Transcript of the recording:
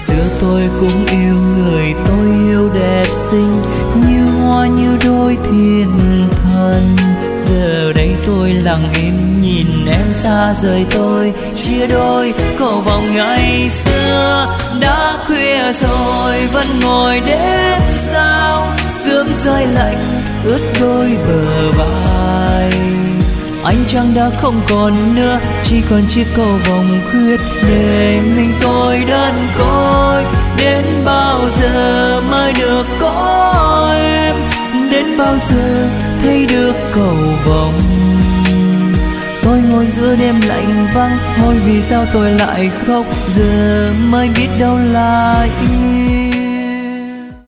xưa tôi cũng yêu người tôi yêu đẹp xinh, như hoa như đôi thiên thần. Giờ đây tôi lặng im nhìn em xa rời tôi, chia đôi cầu vòng ngày xưa. Đã khuya rồi vẫn ngồi đêm sao, sương rơi lạnh ướt đôi bờ vai. Ánh trăng đã không còn nữa, chỉ còn chiếc cầu vồng khuyết để mình tôi đơn côi. Đến bao giờ mới được có em, đến bao giờ thấy được cầu vồng. Tôi ngồi giữa đêm lạnh vắng, hỏi vì sao tôi lại khóc, giờ mới biết đâu là yêu.